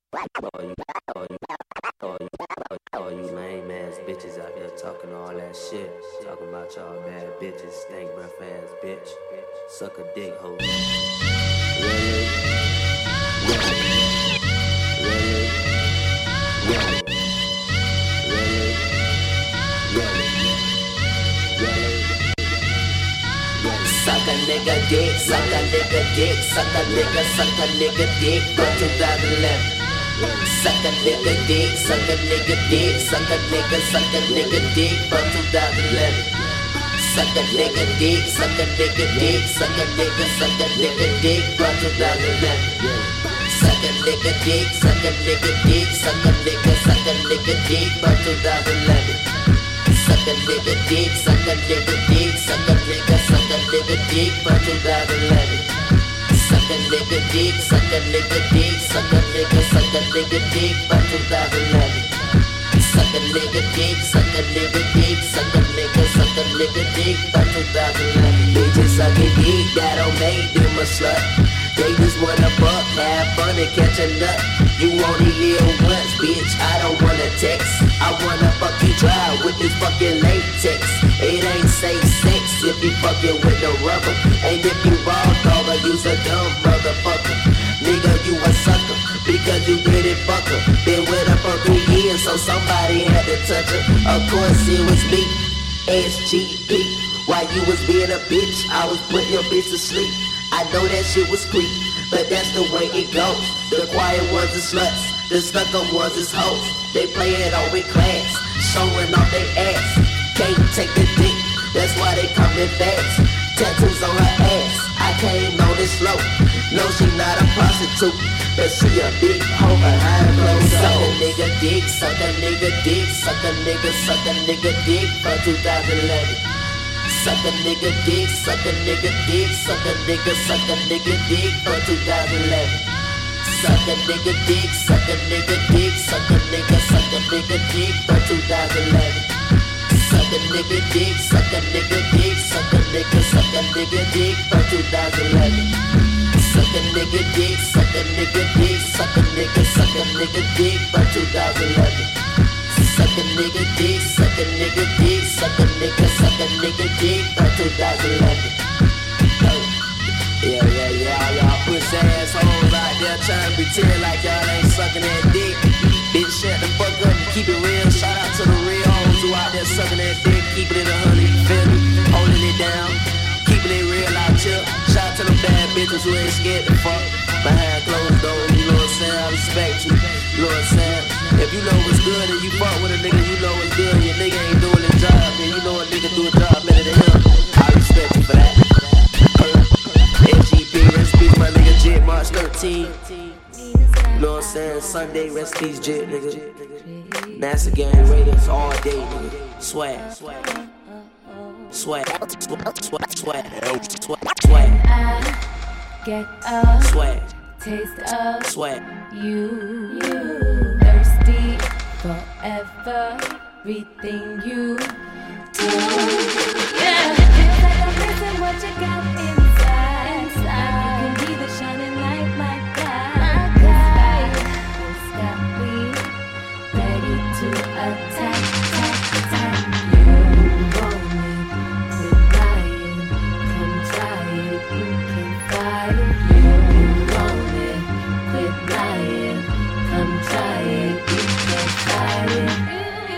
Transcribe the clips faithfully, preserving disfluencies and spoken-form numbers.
All you, all you, all you, all you lame ass bitches out there talking all that shit. Talking about y'all bad bitches, stank breath ass bitch. Suck a dick, hoe. Really? Really? Really? Really? Really? Really? Really? Suck a nigga dick, suck a nigga dick, suck a nigga, suck a nigga dick, from two thousand eleven. Suck a nigga dick, suck a nigga dick, suck a nigga, suck a nigga dick, from two thousand eleven. Suck a nigga dick, suck a nigga dick, suck a nigga, suck a nigga dick, from two thousand eleven. Suck a nigga dick, suck a nigga dick, suck a nigga, suck a nigga dick, from two thousand eleven. Suck a nigga dick, suck a nigga dick, suck a nigga, suck a nigga dick, from two thousand eleven. Suck a nigga dick, suck a nigga dick, suck a nigga, suck a nigga dick, from two thousand eleven. Suck a nigga dick, suck a nigga dick, suck a nigga, suck a nigga dick, from two thousand eleven. Bitches sucking dick, that don't make them a slut. They just wanna fuck, have fun and catch a nut. You only live once, bitch, I don't wanna text. I wanna fuck you dry with this fucking latex. It ain't safe sex if you fucking with the rubber. And if you raw dog or use a dumb motherfucker, nigga, you a sucker, because you didn't fuck her. Been with her for three years, so somebody had to touch her. Of course it was me, S G P. While you was being a bitch, I was putting your bitch to sleep. I know that shit was creep, but that's the way it goes. The quiet ones is sluts, the stuck-up ones is hoes. They play it all with class, showing off their ass. Can't take the dick, that's why they coming fast. Tattoos on her ass, I came on it slow. No, she not a prostitute, but she a big hoe behind closed doors. Suck a nigga dick, suck a nigga dick, suck a nigga, suck a nigga dick, from two thousand eleven. Suck a nigga dick, suck a nigga dick, suck a nigga, suck a nigga dick, from two thousand eleven. Suck a nigga dick, suck a nigga dick, suck a nigga, suck a nigga dick, from two thousand eleven. Suck a nigga dick, suck a nigga dick, suck a nigga, suck a nigga dick, from two thousand eleven. Suck a nigga dick, suck a nigga dick, suck a nigga, suck a nigga dick, from two thousand eleven. Suck a nigga dick, suck a nigga dick, suck a nigga, suck a nigga dick, from two thousand eleven. Yeah, yeah, yeah, y'all pussy assholes out there trying to pretend like y'all ain't sucking that dick. Bitch, shut the fuck up and keep it real. Shout out to the real hoes who out there sucking that dick, keeping it a hundred, you feel me? Holding it down, keeping it real out here. Shout out to the bad bitches who ain't scared to fuck behind closed doors. You know what I'm saying? I respect you. You know what I'm saying? If you know what's good and you fuck with a nigga, you know what's good. Your nigga ain't doing his job, then you know a nigga do a job better than him. I respect you for that. S G P, rest in peace, my nigga Jet, March thirteenth. You know what I'm saying? Sunday, rest in peace, Jet, nigga. NASA Gang Raiders all day, nigga. Swag. Swag. Swag. Swag. Swag. Swag. I get a swag. Taste of swag. You. You. Thirsty forever. Everything you do. Yeah. It's like I'm missing what you got inside. Inside. You can be the shining light, my guy. My guy. It's got me ready to attack, attack, attack. You want it, quit lying. Come try it, you can fight it. You want it, quit lying. Come try it, you can fight it.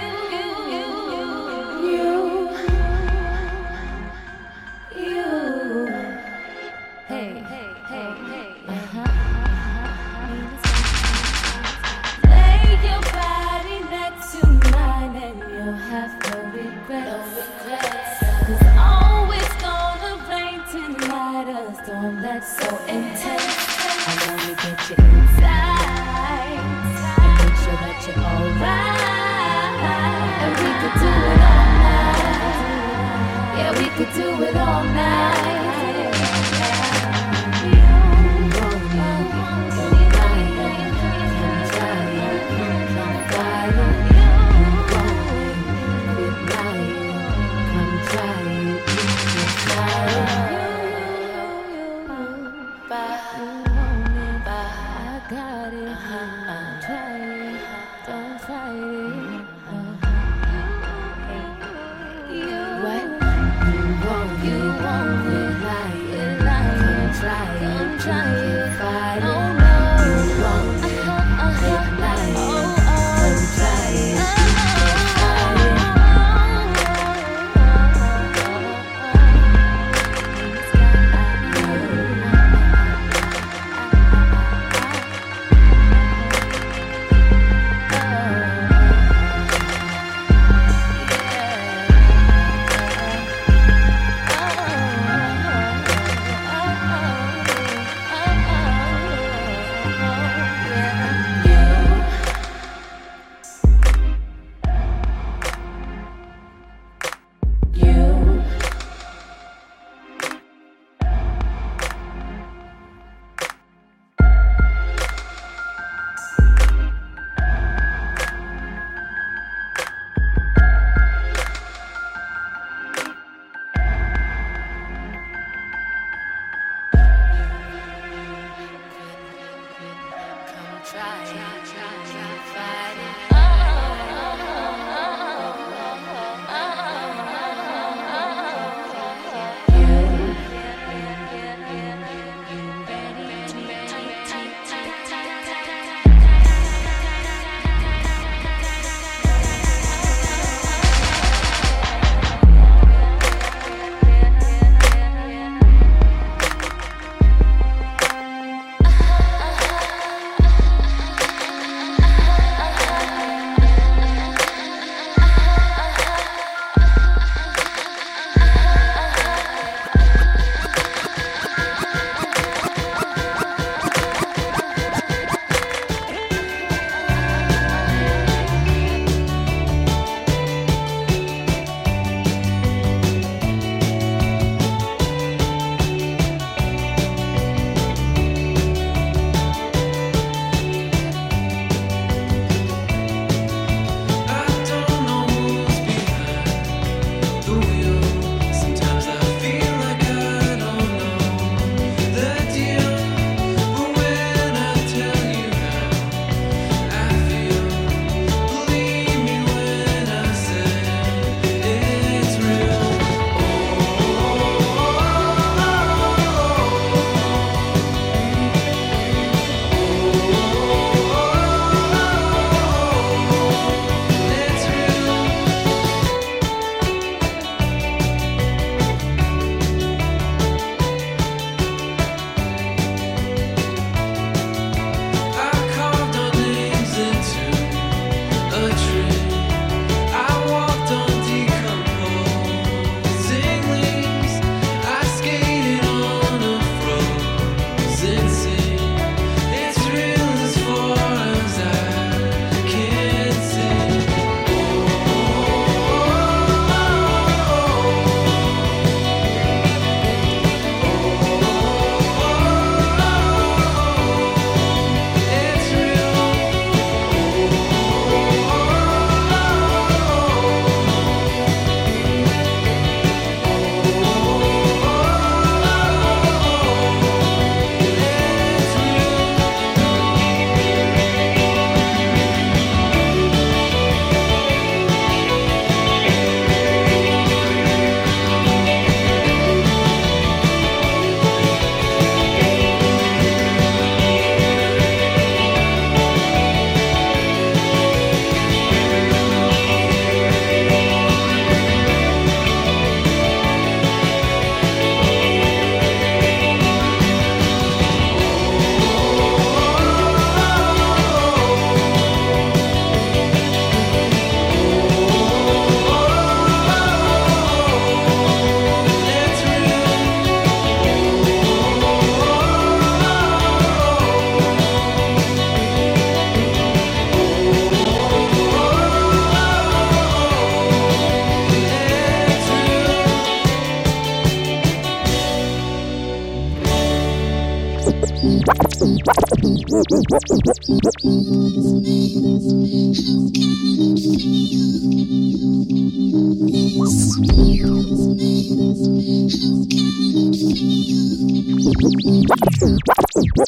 That's so intense. I wanna get you inside and make sure that you're alright. And we could do it all night. Yeah, we could do it all night. Got it. How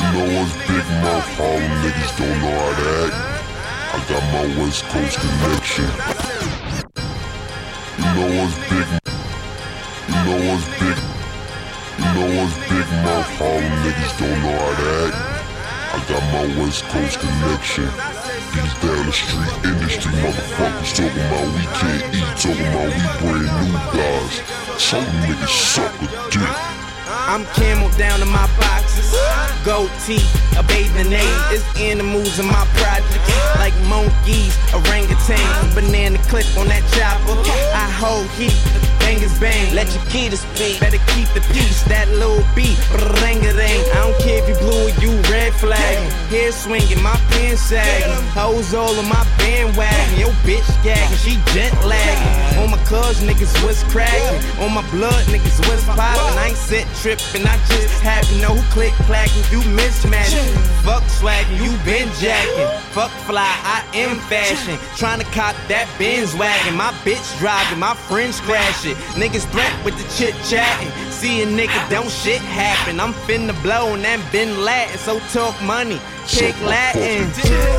know us big mouth Harlem niggas don't know how to act. I got my West Coast connection. You know us big, you know us big, you know us big mouth Harlem niggas don't know how to act. I got my West Coast connection. These down the street industry motherfuckers talking about we can't eat, talking about we brand new guys. Some niggas suck a dick. I'm camel down in my boxes, gold teeth, a bathing aid. It's animals in my project, like monkeys, orangutans, banana clip on that chopper. I hold heat, bangers bang. Let your key to speak, better keep the peace. That little beat, ring-a-ding. I don't care if you blue or you red flag. Hair swinging, my pants sagging. Hoes all on my bandwagon. Yo bitch gagging, she jet lagging. On my cuz niggas what's cracking. On my blood niggas what's poppin'. I ain't set trippin', I just happen to know who click clacking. You mismatching, fuck swaggin', you been jacking. Fuck fly, I am fashion. Tryna cop that Benz wagon. My bitch driving, my friends crash it. Niggas threat with the chit chatting. See a nigga, don't shit happen. I'm finna blow on that Bin Latin, so talk money, kick Latin.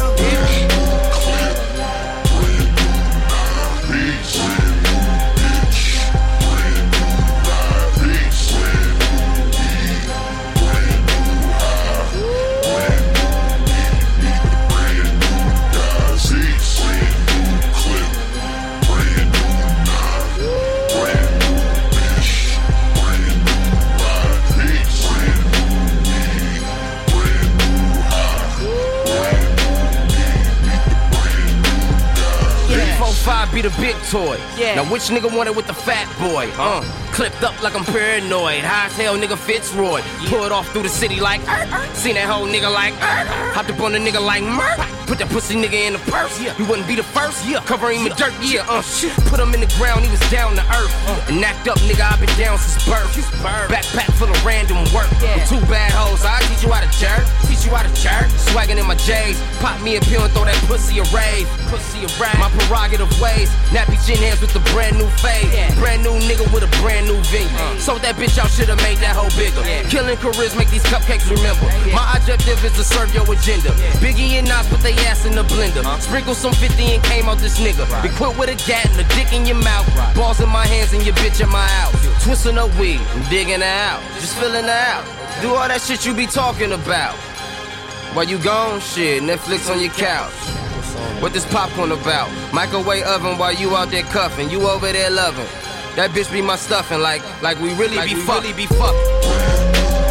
Five be the big toy. Yeah. Now which nigga want it with the fat boy? Uh, clipped up like I'm paranoid. High as hell nigga Fitzroy. Yeah. Pulled off through the city like er, er. Seen that whole nigga like er, er. Hopped up on the nigga like murk. Put that pussy nigga in the purse. Yeah. He wouldn't be the first. Yeah. Cover him in dirt. Yeah. Uh, shit. Put him in the ground. He was down to earth. Uh. And knocked up nigga. I been down since birth. Backpack full of random work. Yeah. With two bad hoes. I teach you how to jerk. Teach you how to jerk. Swagging in my J's. Pop me a pill and throw that pussy a rave. Pussy a rave. My prerogative ways. Nappy chin hands with the brand new fade. Yeah. Brand new nigga with a brand new venue. Uh. Sold that bitch out, shoulda made that hoe bigger. Yeah. Killing careers, make these cupcakes remember. Yeah. My objective is to serve your agenda. Yeah. Biggie and Nas put they ass in the blender. Uh. Sprinkle some fifty and came out this nigga. Right. Equipped with a gat and a dick in your mouth. Right. Balls in my hands and your bitch in my house. Yeah. Twisting up weed, I'm digging her out. Just filling her out. Do all that shit you be talking about. While you gone, shit, Netflix on your couch. What this popcorn about? Microwave oven while you out there cuffing. You over there loving. That bitch be my stuffing like like we really like be fuck. Really be fucking.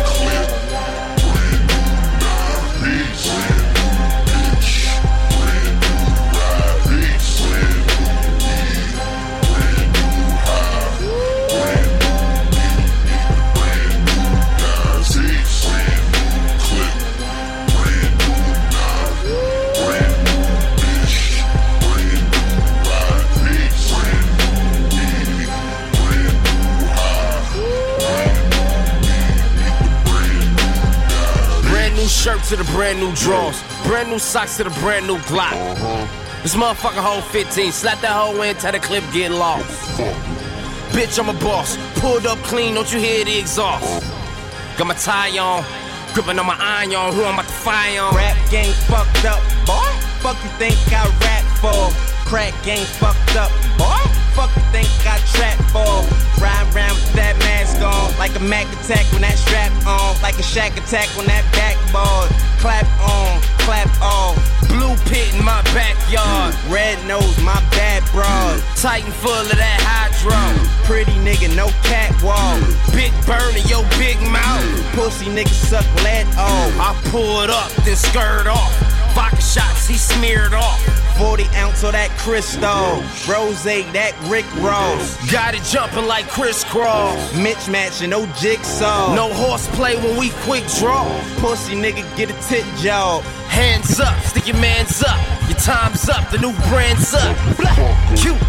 Shirt to the brand new drawers, brand new socks to the brand new Glock. Uh-huh. This motherfucker hold fifteen, slap that hoe in, till the clip get lost. Bitch, I'm a boss, pulled up clean, don't you hear the exhaust? Got my tie on, gripping on my iron on, who I'm about to fire on. Rap game fucked up, boy. Fuck you think I rap for? Crack game fucked up, boy. Fuck you think I trap for? Ride around with that mask on, like a Mac attack when that strap on, like a Shack attack when that backboard. Clap on, clap off. Blue pit in my backyard. Red nose, my bad broad. Titan full of that hydro. Pretty nigga, no catwalk. Big burn in your big mouth. Pussy nigga suck lead off. I pulled up, then skirt off. Vodka shots, he smeared off. forty ounce of that Crystal. Rose, that Rick Ross. Got it jumping like crisscross. Mitch matching, no jigsaw. No horseplay when we quick draw. Pussy nigga get a tit job. Hands up, stick your mans up. Your time's up, the new brand's up. Blah, cute.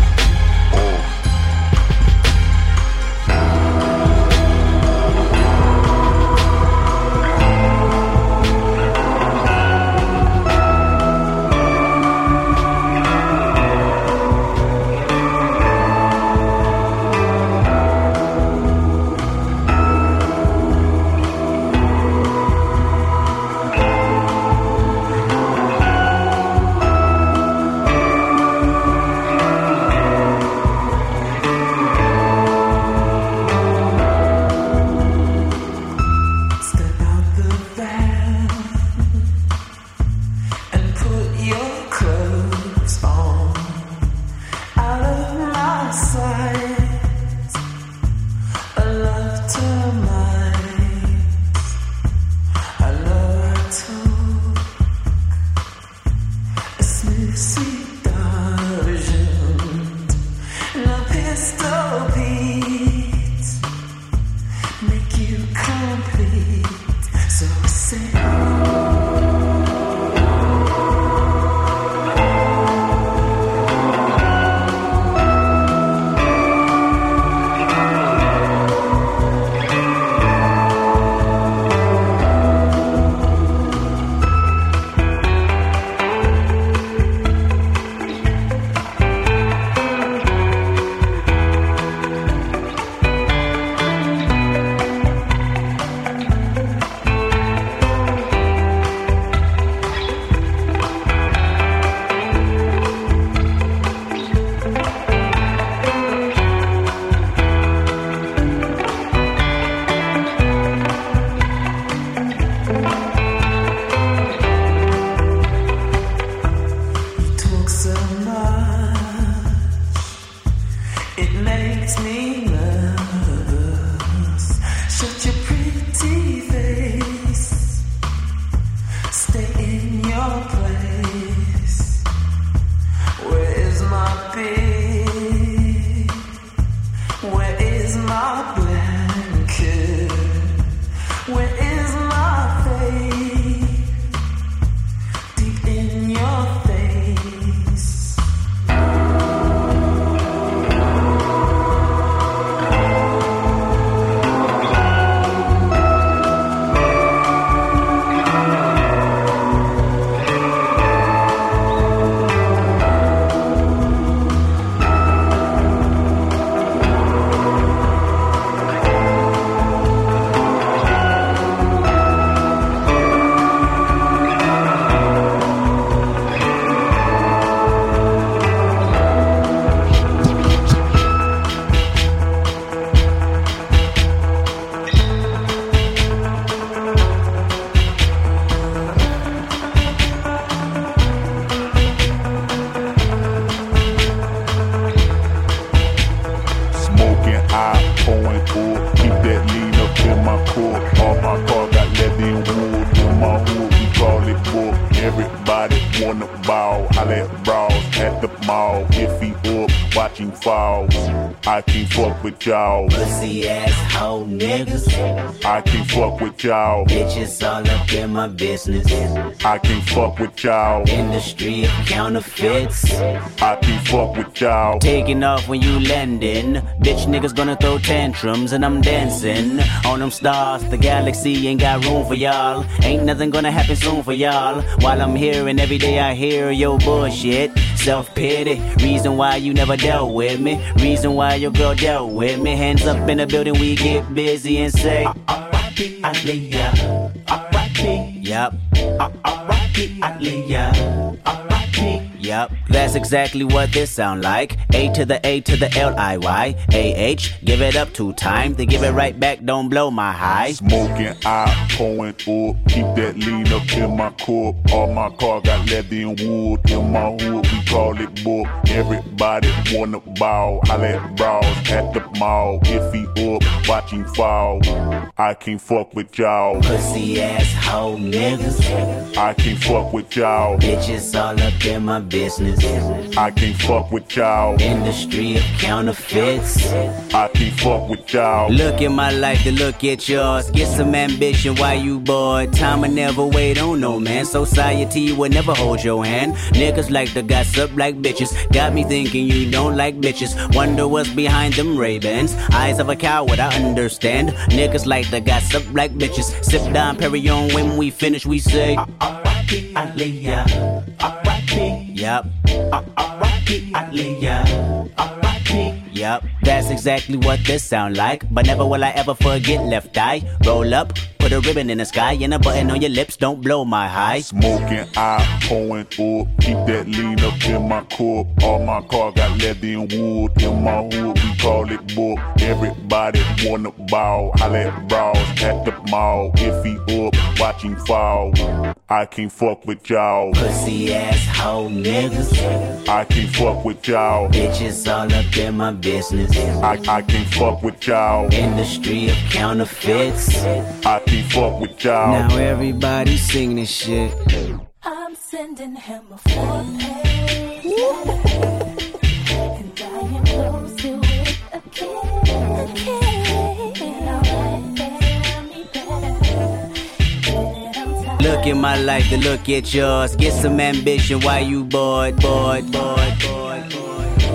Y'all. Pussy ass hoe niggas. I can't fuck with y'all. Bitches all up in my business. I can't fuck with y'all. Industry of counterfeits. I can't fuck with y'all. Taking off when you landing. Bitch niggas gonna throw tantrums and I'm dancing on them stars. The galaxy ain't got room for y'all. Ain't nothing gonna happen soon for y'all. While I'm here and every day I hear your bullshit. Self-pity, reason why you never dealt with me. Reason why your girl dealt with me. Hands up in the building, we get busy and say R I P Aaliyah, R I P, yup, R I P Aaliyah, R I P. Yup, that's exactly what this sound like. A to the A to the L I Y A H, give it up two times, then give it right back, don't blow my high. Smoking, I pouring up, keep that lean up in my cup. All my car got leather and wood. In my hood, we call it book. Everybody wanna ball, I let brawls at the mall. If he up, watch him fall. I can't fuck with y'all. Pussy ass hoe niggas. I can't fuck with y'all. Bitches all up in my business. I can't fuck with y'all. Industry of counterfeits. I can't fuck with y'all. Look at my life to look at yours. Get some ambition while you bored. Time will never wait on no man. Society will never hold your hand. Niggas like to gossip like bitches. Got me thinking you don't like bitches. Wonder what's behind them Ray-Bans. Eyes of a coward, I understand. Niggas like to gossip like bitches. Sip down Perignon when we finish, we say R I P Aaliyah, R I P. Yup, R I P Aaliyah, R I P. Yup, that's exactly what this sound like. But never will I ever forget left eye. Roll up, put a ribbon in the sky and a button on your lips, don't blow my high. Smoking, I pouring up, keep that lean up in my cup. All my car got leather and wood. In my hood, we call it book. Everybody wanna ball, I let brawls at the mall. If he up, watch him fall. I can't fuck with y'all. Pussy ass hoe niggas. I can't fuck with y'all. Bitches all up in my business. I, I can't fuck with y'all. Industry of counterfeits. I can't fuck with y'all. Now everybody sing this shit. I'm sending him a four page letter, and I enclose it with a kiss. A kiss. And I'll write there me better. Look at my life, then look at yours. Get some ambition while you bored, bored, bored, bored, bored.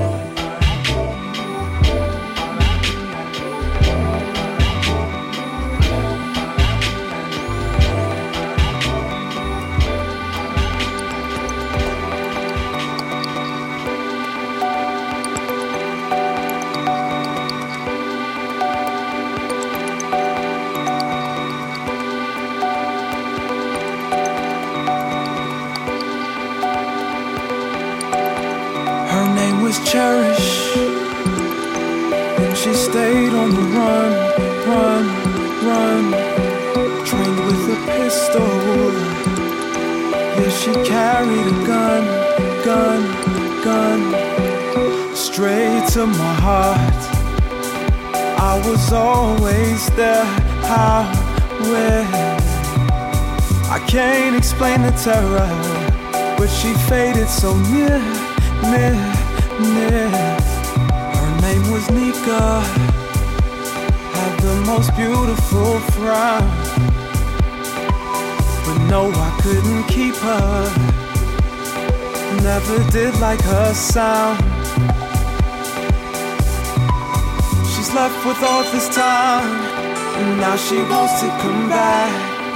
Cherish, and she stayed on the run, run, run. Trained with a pistol. Yeah, she carried a gun, gun, gun. Straight to my heart. I was always there. How, where? I can't explain the terror, but she faded so near, near. Her name was Nika, had the most beautiful frown, but no, I couldn't keep her, never did like her sound. She's left with all this time, and now she wants to come back.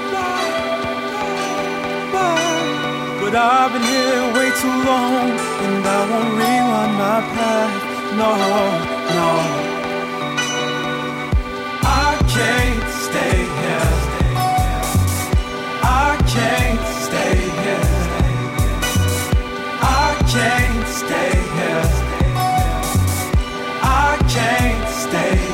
But I've been here way too long, and I won't rewind my path. No, no. I can't stay here. I can't stay here. I can't stay here. I can't stay here.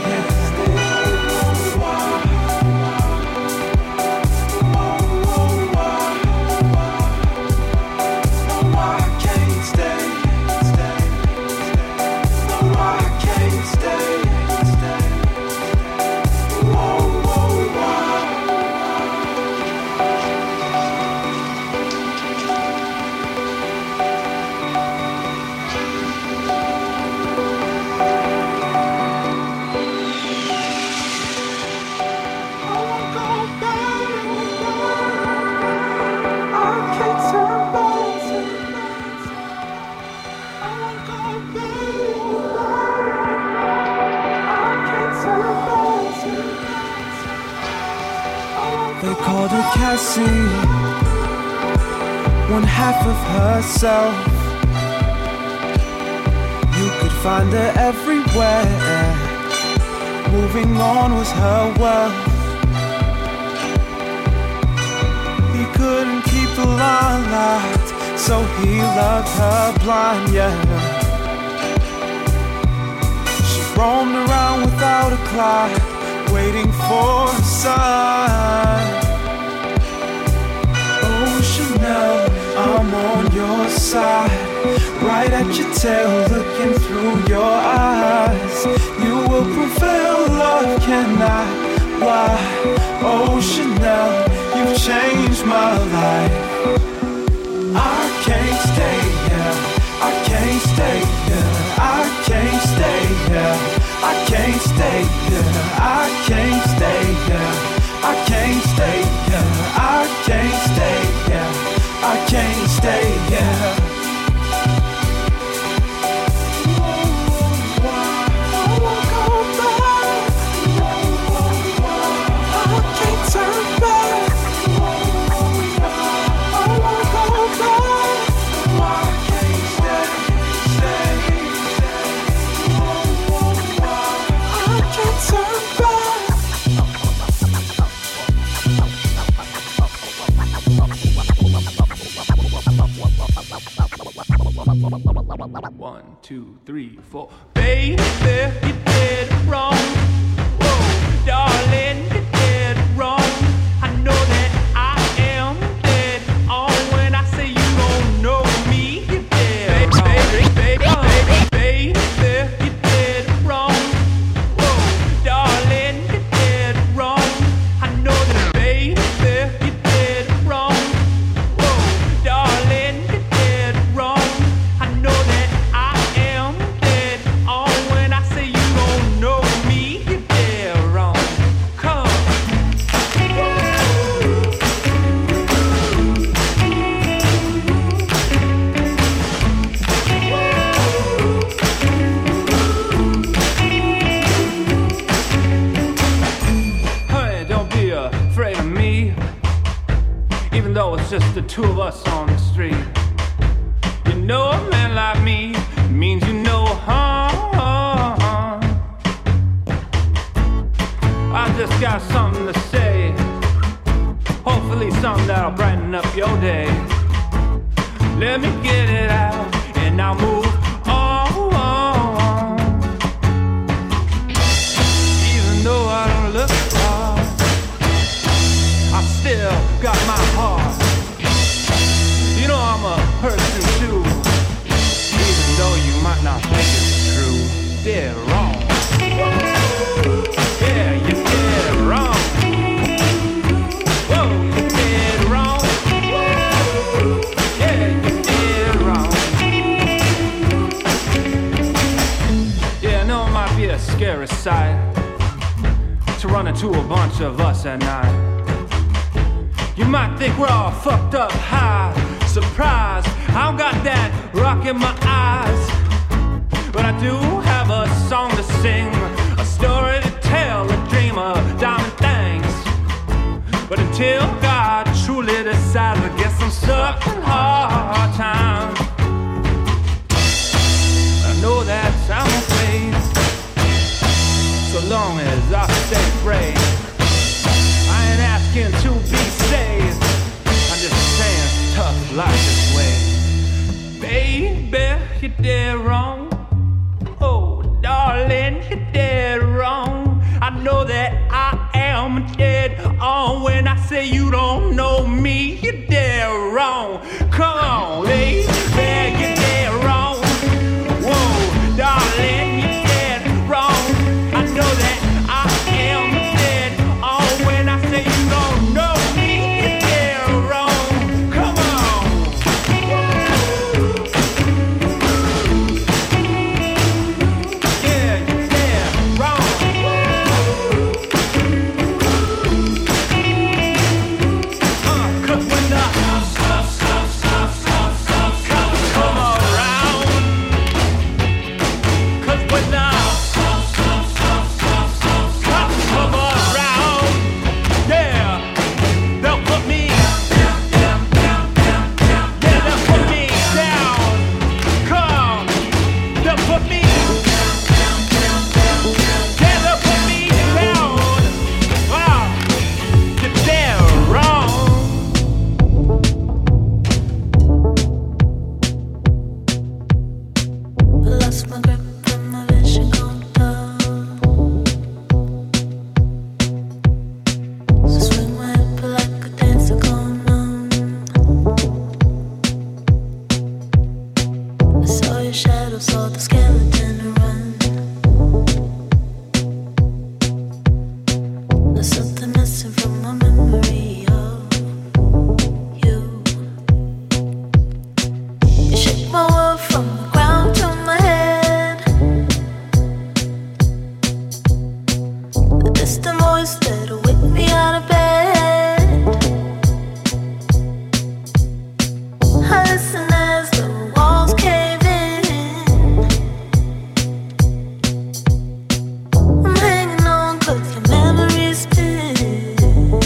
They called her Cassie, one half of herself. You could find her everywhere. Moving on was her wealth. He couldn't keep the line locked, so he loved her blind, yeah. She roamed around without a clock, waiting for a sign. Oh Chanel, I'm on your side, right at your tail, looking through your eyes. You will prevail, love cannot lie. Oh Chanel, you've changed my life. I can't stay here, I can't stay here, I can't stay here, I can't stay here, I can't stay here, I can't stay here, I can't stay here, I can't stay here. One, two, three, four. Baby, you did wrong. Whoa, darling, you did wrong. I know that I am dead just the two of us on the street. You know a man like me means you know harm. I just got something to say, hopefully something that'll brighten up your day. Let me get it out and I'll move on. Even though I don't look hard, I still got my heart. You know I'm a person too, even though you might not think it's true. Dead wrong. Yeah, you're dead wrong. Whoa, you're dead wrong. Yeah, you're dead wrong. Yeah, I know it might be a scary sight to run into a bunch of us at night. You might think we're all fucked up high. Surprise, I don't got that rock in my eyes. But I do have a song to sing, a story to tell, a dream of diamond things. But until God truly decides, I guess I'm stuck in hard times. I know that I'm okay, so long as I stay brave. I ain't asking to be saved, I'm just saying it's tough life this way. Baby, you're dead wrong. Oh, darling, you're dead wrong. I know that I am dead on when I say you don't know me. You're dead wrong. Come on, baby, you're dead wrong. Whoa, darling, you're dead wrong. I know that I am dead on when I say you don't know me. You're dead wrong. Come on. Yeah, you're dead wrong. Uh, 'cause when the come around, 'cause when the come around, yeah, they'll put me, yeah, they'll put me down. Come, they'll put me, yeah, they'll put me down. Wow, you're dead wrong. Lost my grip and my vision gone down. So swing my hip like a dancer gone numb. I saw your shadow, saw the skeleton run. There's something missing from my memory of you. You shook my world from the ground to my head. The distant voice that'll wake me out of bed. I listen as the walls cave in. I'm hanging on 'cause your memory's still.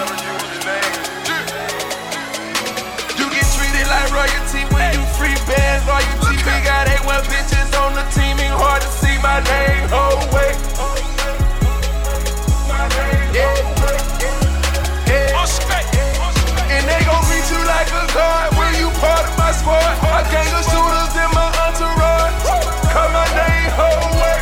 You get treated like royalty when you free bands, loyalty. We got eight one bitches on the team, ain't hard to see my name. Oh wait, yeah, yeah. And they gon' treat you like a god when you part of my squad. A gang of shooters in my entourage. Call my name, whole work.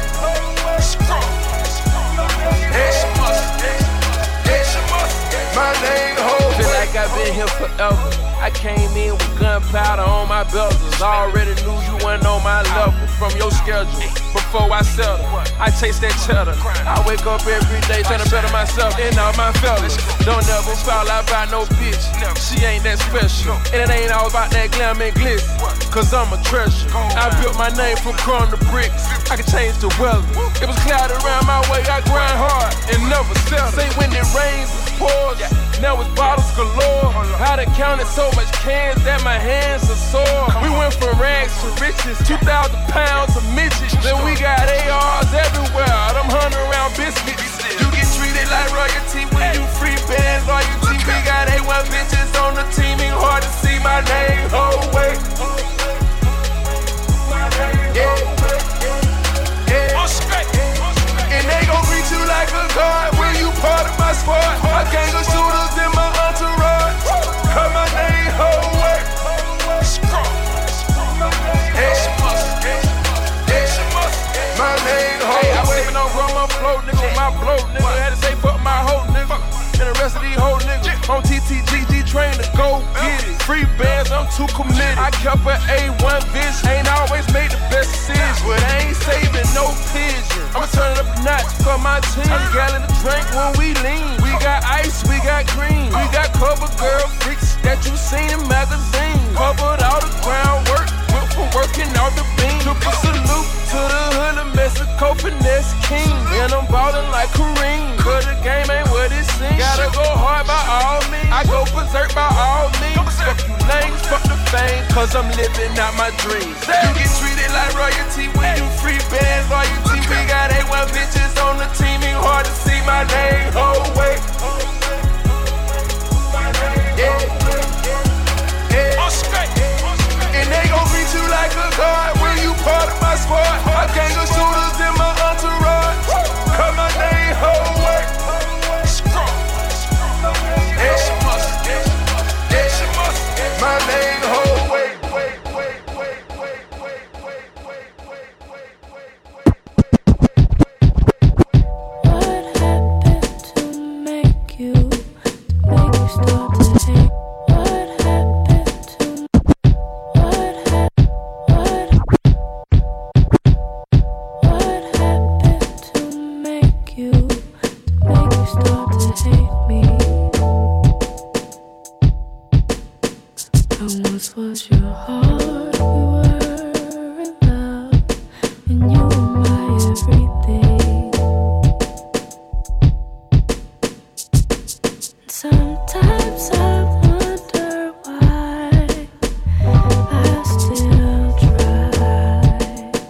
My name, whole feel like I've been here forever. I came in with gunpowder on my belters. I already knew you weren't on my level from your schedule. Before I settle, I chase that cheddar. I wake up every day trying to better myself and all my fellas. Don't ever fall out by no bitch. She ain't that special. And it ain't all about that glam and glitz. Cause I'm a treasure. I built my name from crumb to bricks. I can change the weather. It was cloud around my way. I grind hard and never settle. Say when it rains, it pours. Now it's bottles galore. I done counted so much cans that my hands are sore. We went from rags to riches, two thousand pounds of midgets. Then we got A Rs everywhere, them hundred round biscuits. You get treated like royalty when you free bands, loyalty. We got eight one bitches on the team, ain't hard to see my name. Oh wait, yeah, yeah. And they gon' treat you like a god when you part of my squad. A gang of shooters in my entourage. Call my name, whole work. My name, whole hey, I was sippin' on rum, I'm float, nigga. My blow, nigga. Had to say fuck my hoe, nigga. And the rest of these hoe niggas on T T G G train to go get it. Free bands, I'm too committed. I kept an A one bitch, ain't always made the best decision, but I ain't saving no pigeon. I'ma turn it up a notch for my team. I'm gallon to drink when we lean. We got ice, we got green. We got cover girl freaks that you seen in magazines. Covered all the groundwork, went for working out the beam. Took a salute to the hood of Mexico, finesse king. And I'm ballin' like Kareem, cause the game ain't what it seems. Gotta go hard by all means, I go berserk by all means. Fuck you lanes, fuck the fame, cause I'm living out my dreams. You get treated like royalty when you free bands, loyalty. We got eight one bitches on the team, ain't hard to see my name. Oh wait, yeah, yeah. And they gon' treat you like a god when you part of my squad. A gang of shooters in my entourage. Call my name, whole work. My name, whole wait, wait, wait, wait, wait, wait, wait, wait, wait, wait, wait, What happened to make you, to make you start to hate? What happened to, what happened, what, what happened to make you, to make you start to hate me? I once was your heart, we were in love, and you were my everything. Sometimes I wonder why I still try.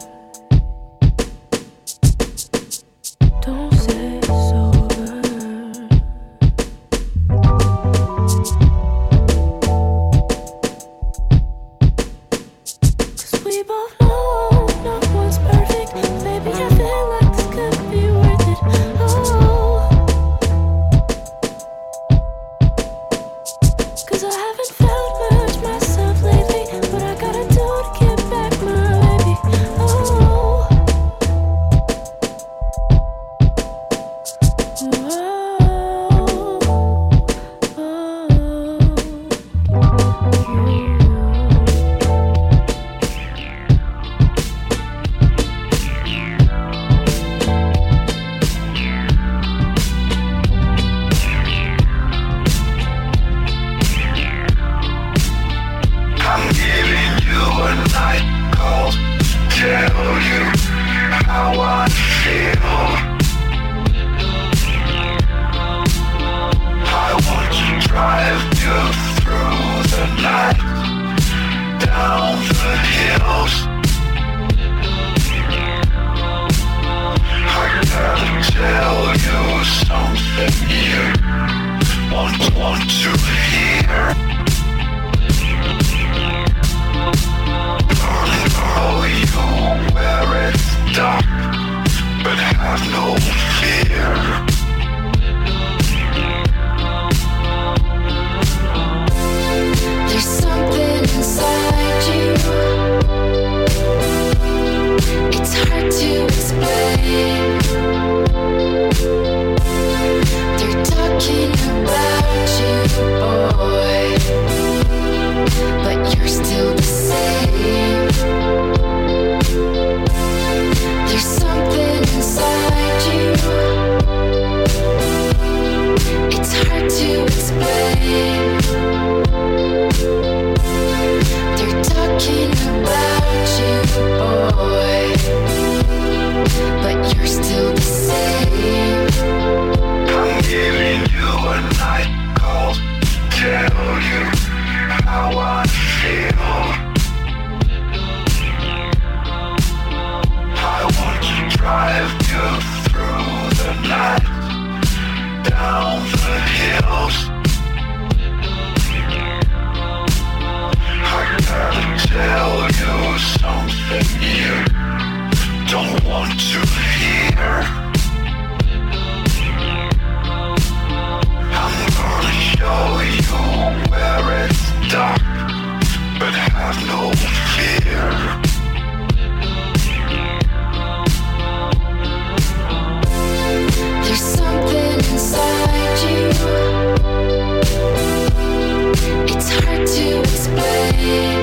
Don't say it's over. We both know no one's perfect. Maybe I feel like this could be worth it. Oh, 'cause I haven't felt much myself lately, but I gotta do to get back my baby. Oh, want to hear. Darling, oh, you where it's dark, but have no fear. There's something inside you. It's hard to explain. They're talking about you, boy, but you're still the same. There's something inside you. It's hard to explain. They're talking about you, boy, but you're still the same. I'm giving you a night call to tell you how I feel. I want to drive you through the night, down the hills. I gotta tell you something you don't want to hear. I'm gonna show you where it's dark, but have no fear. There's something inside you. It's hard to explain.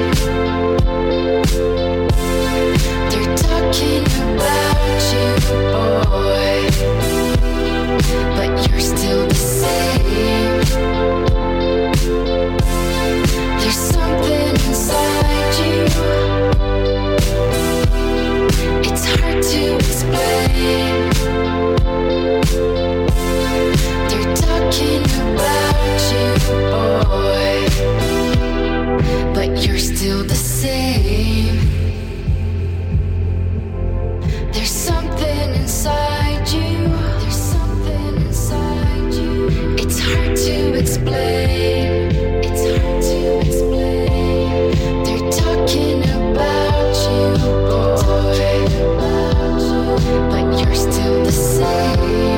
They're talking about you, boy, but you're still the same. There's something inside you. It's hard to explain. They're talking about you, boy, but you're still the same. There's something inside you. There's something inside you. It's hard to explain. It's hard to explain. They're talking about you, boy, but you're still the same.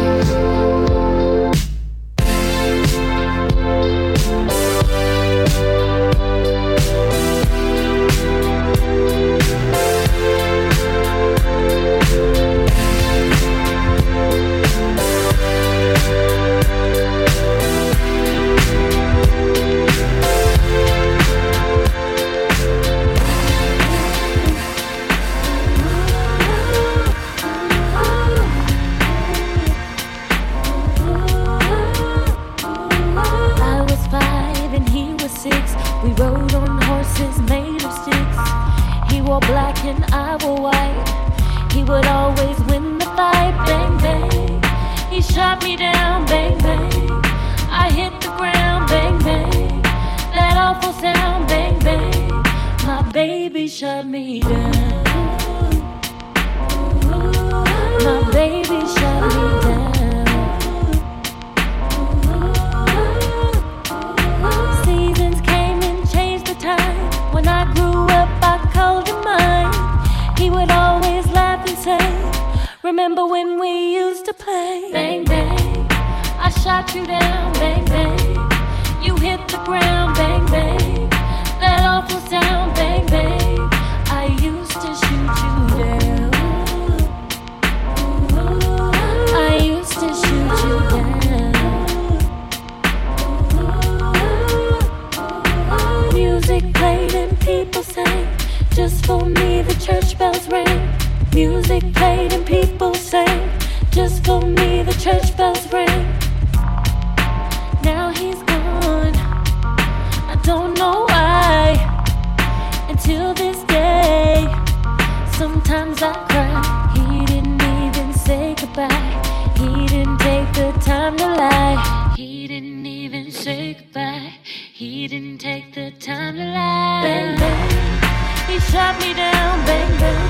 He didn't take the time to lie. Bang, bang. He shot me down. Bang, bang.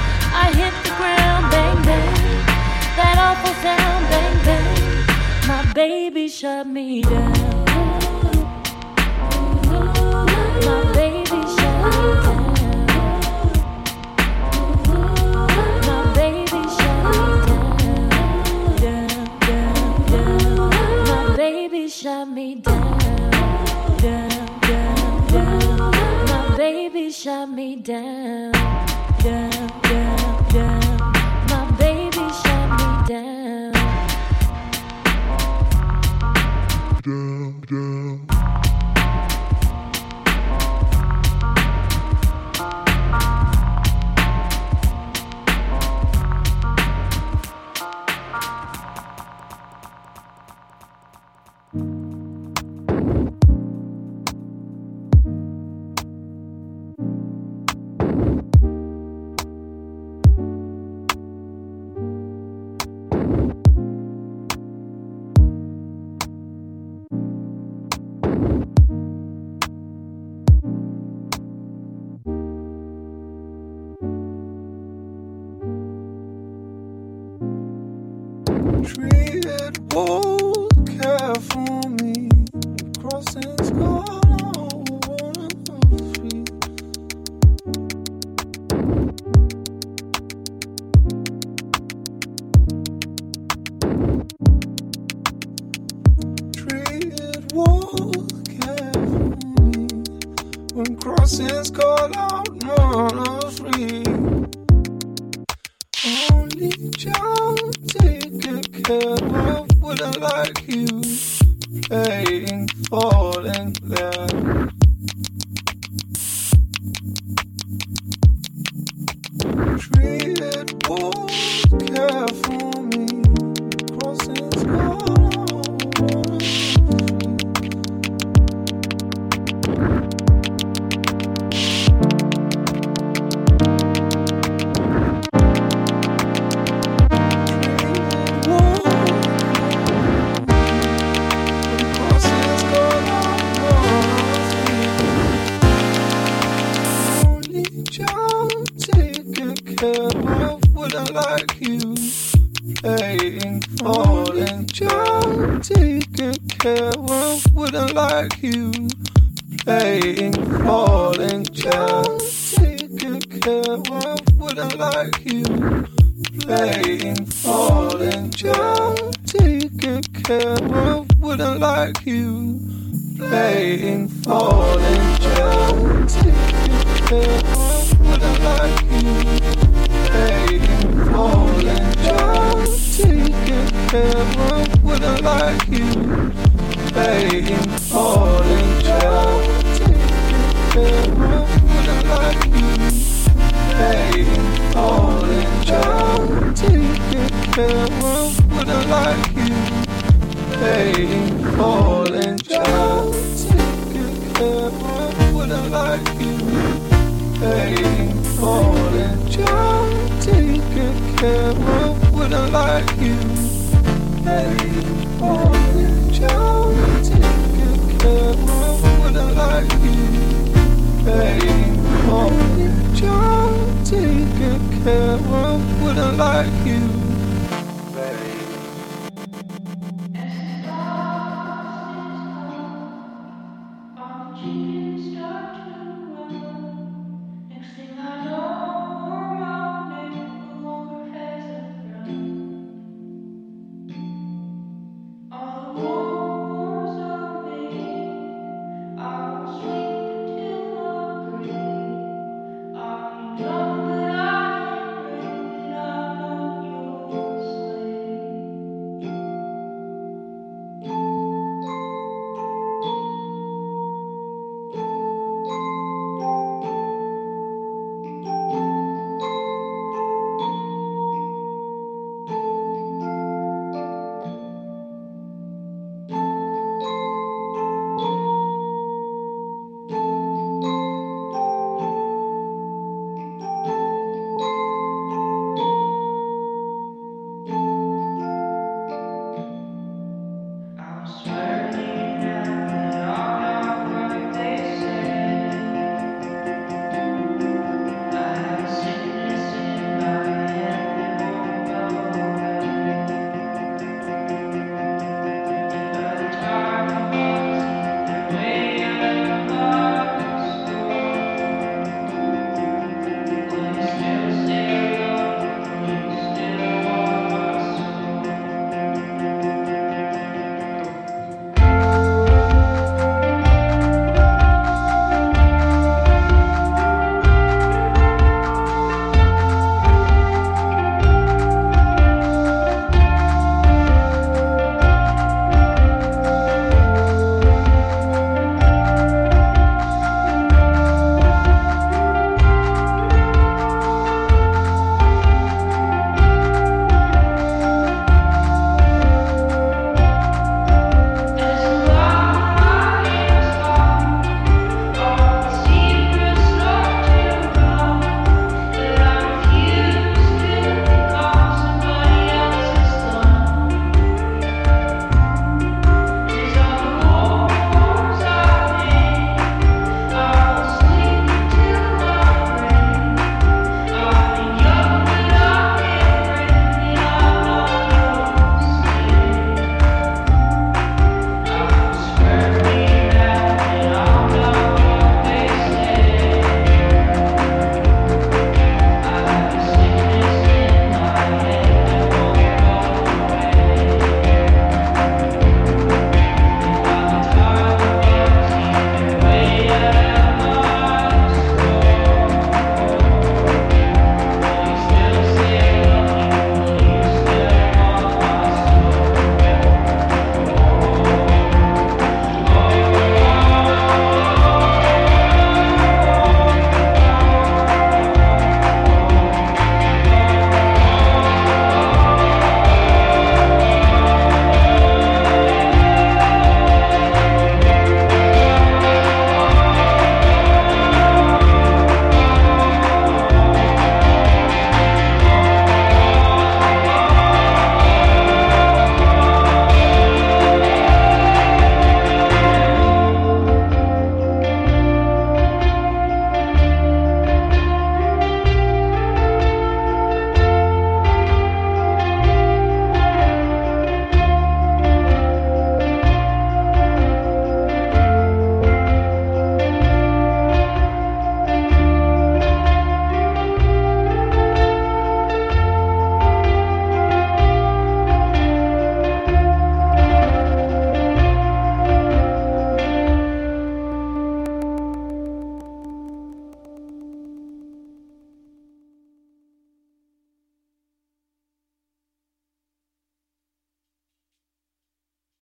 I hit the ground. Bang, bang. That awful sound. Bang, bang. My baby shut me down. shut me down, down, down, down. My baby shut me down, down, down, down. My baby shut me down, down, down. Treated walls care for me, crossings gone on the street. Treated walls care for me when crossings call out on the street. Only child taking care of wouldn't like you playing, falling there. Treated walls care for me, crossings gone on. Like you playing, falling, child taking care of wouldn't like you playing, falling, child taking care of wouldn't like you playing, falling, child taking care of wouldn't like you playing, falling, child taking care of wouldn't like you playing, falling, child taking care of wouldn't like you playing, falling, child taking care of wouldn't like you playing, falling, child taking care of wouldn't like you playing, falling, child taking care of wouldn't like you playing, falling, child taking care of wouldn't like you